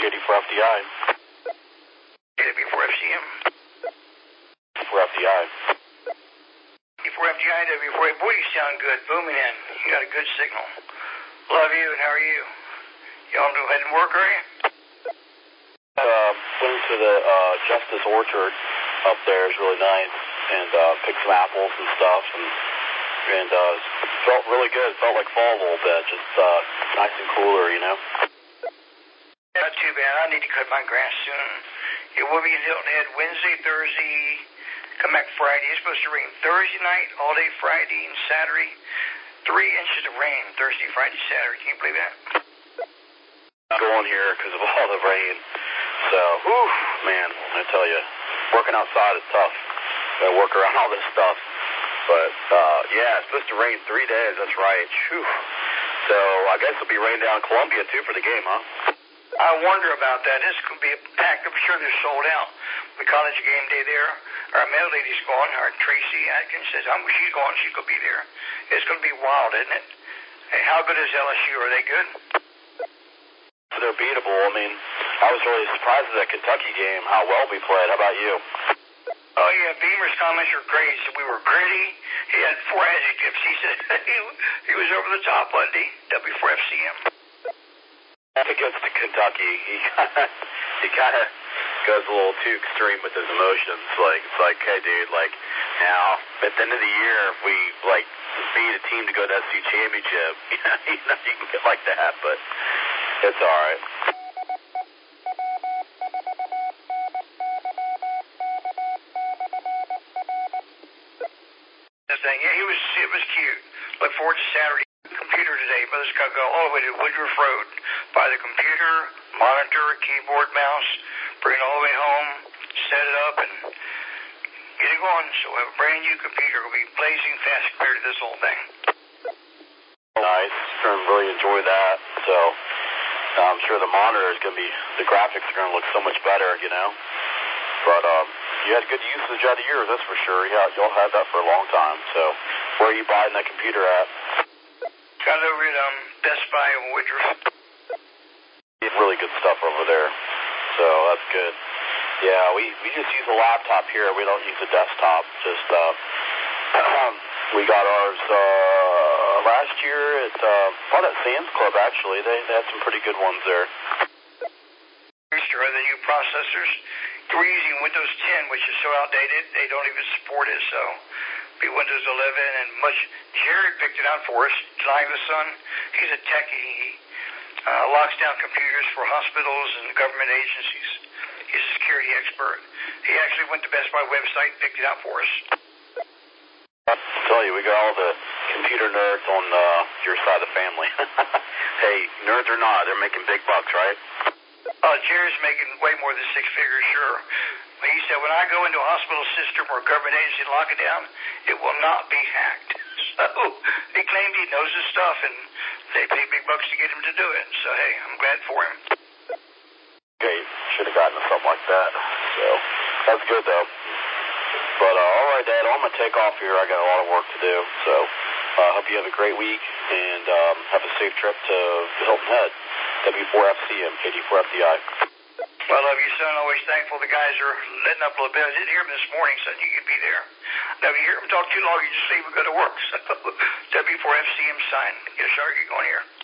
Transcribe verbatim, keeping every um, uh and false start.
K D four F D I. W four F C M. four F D I. W four F D I, W four. Boy, you sound good. Booming in. You got a good signal. Love you, and how are you? Y'all do heading work, are you? Uh, went to the uh, Justice Orchard up there. It's really nice. And uh, picked some apples and stuff. And, and uh, felt really good. Felt like fall a little bit. Just uh, nice and cooler, you know? Not too bad. I need to cut my grass soon. It will be in Hilton Head Wednesday, Thursday, come back Friday. It's supposed to rain Thursday night, all day Friday, and Saturday. Three inches of rain Thursday, Friday, Saturday. Can you believe that? Going here because of all the rain. So, whew, man, I tell you, working outside is tough. Gotta work around all this stuff. But, uh, yeah, it's supposed to rain three days. That's right. Whew. So, I guess it'll be rain down in Columbia, too, for the game, huh? I wonder about that. This could be a packed. I'm sure they're sold out. The college game day there. Our mail lady's going. Our Tracy Atkins says, I'm, she's going. She's going to be there. It's going to be wild, isn't it? Hey, how good is L S U? Are they good? They're beatable. I mean, I was really surprised at that Kentucky game, how well we played. How about you? Oh, yeah, Beamer's comments are great. He said we were gritty. He had four adjectives. He said he, he was over the top, wasn't he? W four F C M. Against Kentucky, he kind of he kind of goes a little too extreme with his emotions. Like it's like, hey, dude, like now at the end of the year, if we like beat a team to go to the S E C championship, you know, you know, you can get like that, but it's all right. Thing, yeah, he was. It was cute. Look forward to Saturday. Computer today. Mother's got to go all the way to Woodruff Road. Buy the computer, monitor, keyboard, mouse, bring it all the way home, set it up, and get it going. So we have a brand new computer. It'll be blazing fast compared to this old thing. Nice. I really enjoy that. So I'm sure the monitor is going to be, the graphics are going to look so much better, you know. But um, you had good usage out of yours, that's for sure. Yeah, you'll have that for a long time. So where are you buying that computer at? Got it over at um, Best Buy in Woodruff. Really good stuff over there. So that's good. Yeah, we, we just use a laptop here. We don't use a desktop. Just uh, we got ours uh, last year at uh, well, at Sam's Club, actually. They, they had some pretty good ones there. Sure, the new processors. We're using Windows ten, which is so outdated, they don't even support it, so be Windows eleven and much. Jerry picked it out for us, July the son. He's a techie. He uh, locks down computers for hospitals and government agencies. He's a security expert. He actually went to Best Buy website and picked it out for us. I tell you, we got all the computer nerds on uh, your side of the family. Hey, nerds or not, they're making big bucks, right? Uh, Jerry's making way more than six figures, sure. But he said, when I go into a hospital system or a government agency and lock it down, it will not be hacked. So he claimed he knows his stuff, and they pay big bucks to get him to do it. So, hey, I'm glad for him. Okay, should have gotten something like that. So that's good, though. But uh, all right, Dad, I'm going to take off here. I got a lot of work to do. So I uh, hope you have a great week and um, have a safe trip to Hilton Head. W four F C M, K D four F D I. Well, I love you, son. Always thankful. The guys are letting up a little bit. I didn't hear them this morning, son. You could be there. Now, if you hear them talk too long, you just leave and go to work. So W four F C M sign. Yes, sir. Get going here.